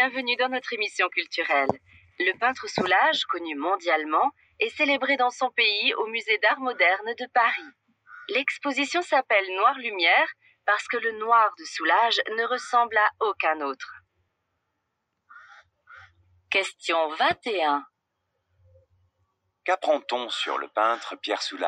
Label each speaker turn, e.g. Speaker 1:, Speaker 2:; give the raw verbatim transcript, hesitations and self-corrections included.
Speaker 1: bienvenue dans notre émission culturelle. Le peintre Soulages, connu mondialement, est célébré dans son pays au Musée d'Art moderne de Paris. L'exposition s'appelle Noir Lumière parce que le noir de Soulages ne ressemble à aucun autre. Question vingt et un.
Speaker 2: Qu'apprend-on sur le peintre Pierre Soulages ?